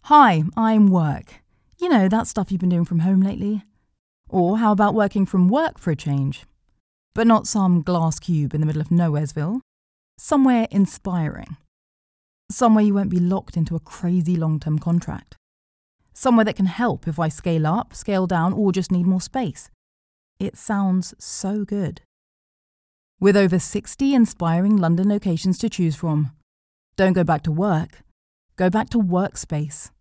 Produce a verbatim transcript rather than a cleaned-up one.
Hi, I'm work. You know, that stuff you've been doing from home lately? Or how about working from work for a change? But not some glass cube in the middle of Nowheresville. Somewhere inspiring. Somewhere you won't be locked into a crazy long-term contract. Somewhere that can help if I scale up, scale down, or just need more space. It sounds so good. With over sixty inspiring London locations to choose from. Don't go back to work. Go back to workspace.